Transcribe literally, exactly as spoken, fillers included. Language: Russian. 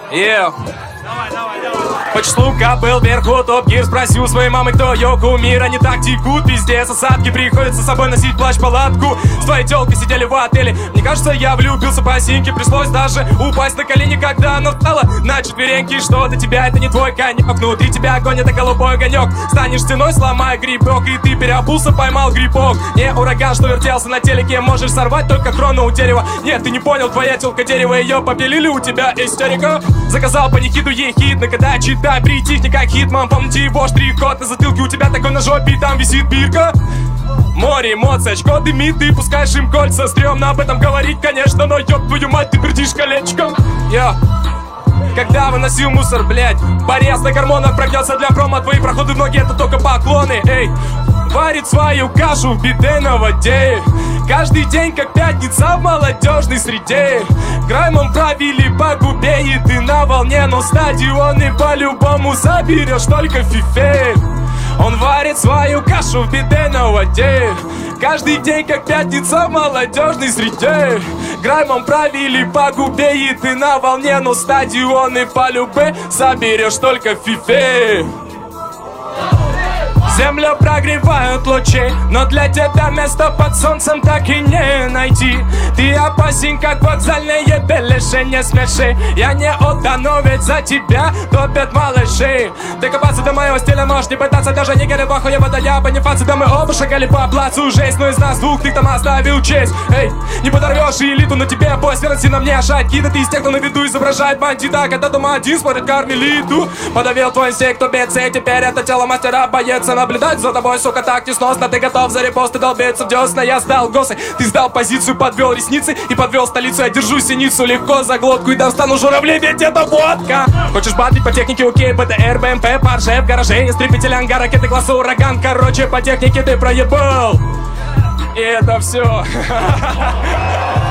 Yeah. По числу капел вверху Топ Гир спросил своей мамы, кто ее кумир. Они так текут, везде осадки. Приходится с собой носить плащ-палатку. С твоей тёлкой сидели в отеле. Мне кажется, я влюбился по синьке. Пришлось даже упасть на колени, когда оно встало на четвереньки. Что до тебя это не твой конек. Внутри тебя огонь, это голубой огонек. Станешь стеной, сломай грибок. И ты переобулся, поймал грибок. Не ураган, что вертелся на телеке. Можешь сорвать только крону у дерева. Нет, ты не понял, твоя тёлка дерево. Ее попилили, у тебя истерика. Заказал панихиду, ей хит. На когда читай, притихни как Хитман. Помните его штрих-код на затылке. У тебя такой на жопе, и там висит бирка. Море эмоций, очко дымит, ты пускаешь им кольца. Стремно об этом говорить, конечно, но ёб твою мать, ты пердишь колечком. Я когда выносил мусор, блять, порез на гормонах прогнется для промо. Твои проходы в ноги, это только поклоны. Эй, варит свою кашу в биде на воде. Каждый день, как пятница в молодежной среде. Граймом правили по губе, и ты на волне. Но стадионы по-любому заберешь только в фифе. Он варит свою кашу в биде на воде. Каждый день, как пятница в молодежной среде. Граймом правили по губе, и ты на волне. Но стадионы по-любе заберешь только в фифе. Землю прогревают лучи, но для тебя место под солнцем так и не найти. Ты опасен, как вокзальные беляши, не смеши. Я не отдану, ведь за тебя топят малыши. Докопаться до моего стиля можешь не пытаться. Даже не горя похуя вода, я бонифаций. Да мы оба шагали по плацу жесть. Но из нас двух ты там оставил честь. Эй, не подорвешь элиту, но тебе бой свернси на мне шайки. Да ты из тех, кто на виду изображает бандита. Когда дома один смотрит кармелиту. Подавил твой инстинкт, убийца, и теперь это тело мастера боец. Наблюдать за тобой, сука, так тесносно. Ты готов за репосты долбиться в десна. Я сдал госы, ты сдал позицию, подвел ресницы и подвел столицу. Я держу синицу легко за глотку и достану журавлей, ведь это водка. Хочешь батлить по технике, окей, БТР, БМП, Порше в гараже. Истребитель ангар, ракеты класса ураган. Короче, по технике ты проебал. И это все.